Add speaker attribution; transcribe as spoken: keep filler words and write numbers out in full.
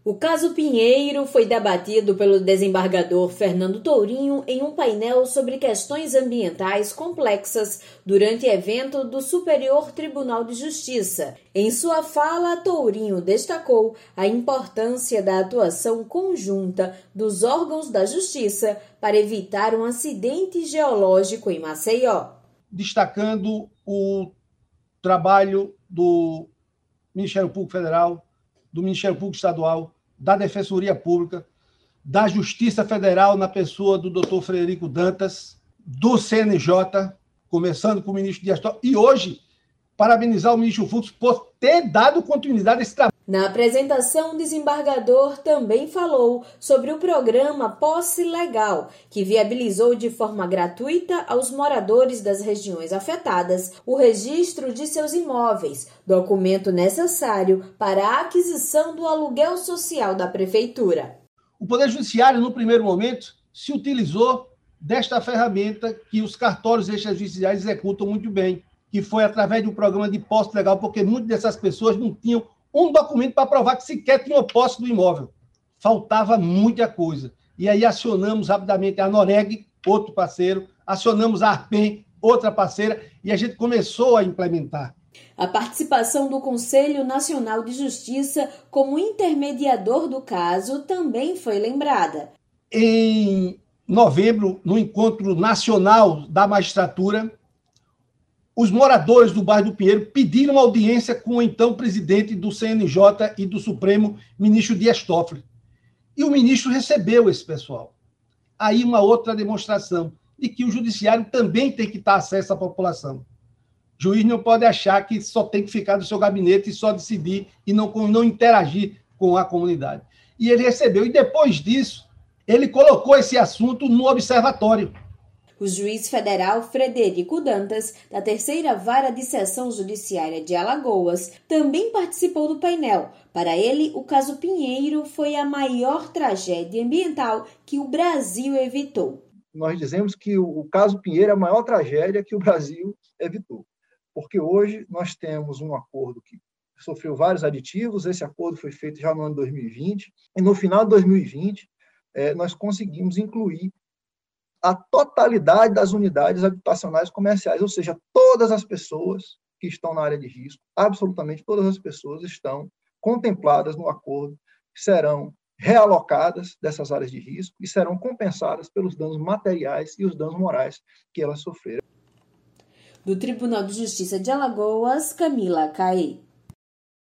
Speaker 1: O caso Pinheiro foi debatido pelo desembargador Fernando Tourinho em um painel sobre questões ambientais complexas durante evento do Superior Tribunal de Justiça. Em sua fala, Tourinho destacou a importância da atuação conjunta dos órgãos da Justiça para evitar um acidente geológico em Maceió.
Speaker 2: Destacando o trabalho do Ministério Público Federal, do Ministério Público Estadual, da Defensoria Pública, da Justiça Federal, na pessoa do doutor Frederico Dantas, do C N J, começando com o ministro Dias Toffoli, e hoje, parabenizar o ministro Fux por ter dado continuidade a esse trabalho.
Speaker 1: Na apresentação, o desembargador também falou sobre o programa Posse Legal, que viabilizou de forma gratuita aos moradores das regiões afetadas o registro de seus imóveis, documento necessário para a aquisição do aluguel social da Prefeitura.
Speaker 2: O Poder Judiciário, no primeiro momento, se utilizou desta ferramenta que os cartórios extrajudiciais executam muito bem, que foi através do programa de posse legal, porque muitas dessas pessoas não tinham um documento para provar que sequer tinham posse do imóvel. Faltava muita coisa. E aí acionamos rapidamente a Noreg, outro parceiro, acionamos a Arpen, outra parceira, e a gente começou a implementar.
Speaker 1: A participação do Conselho Nacional de Justiça como intermediador do caso também foi lembrada.
Speaker 2: Em novembro, no Encontro Nacional da Magistratura, os moradores do bairro do Pinheiro pediram audiência com o então presidente do C N J e do Supremo, ministro Dias Toffoli. E o ministro recebeu esse pessoal. Aí uma outra demonstração de que o judiciário também tem que dar acesso à população. O juiz não pode achar que só tem que ficar no seu gabinete e só decidir e não, não interagir com a comunidade. E ele recebeu. E depois disso, ele colocou esse assunto no observatório.
Speaker 1: O juiz federal Frederico Dantas, da terceira Vara de Seção Judiciária de Alagoas, também participou do painel. Para ele, o caso Pinheiro foi a maior tragédia ambiental que o Brasil evitou.
Speaker 3: Nós dizemos que o caso Pinheiro é a maior tragédia que o Brasil evitou, porque hoje nós temos um acordo que sofreu vários aditivos, esse acordo foi feito já no ano dois mil e vinte, e no final de dois mil e vinte eh, nós conseguimos incluir a totalidade das unidades habitacionais comerciais, ou seja, todas as pessoas que estão na área de risco, absolutamente todas as pessoas estão contempladas no acordo, serão realocadas dessas áreas de risco e serão compensadas pelos danos materiais e os danos morais que elas sofreram.
Speaker 1: Do Tribunal de Justiça de Alagoas, Camila Caê.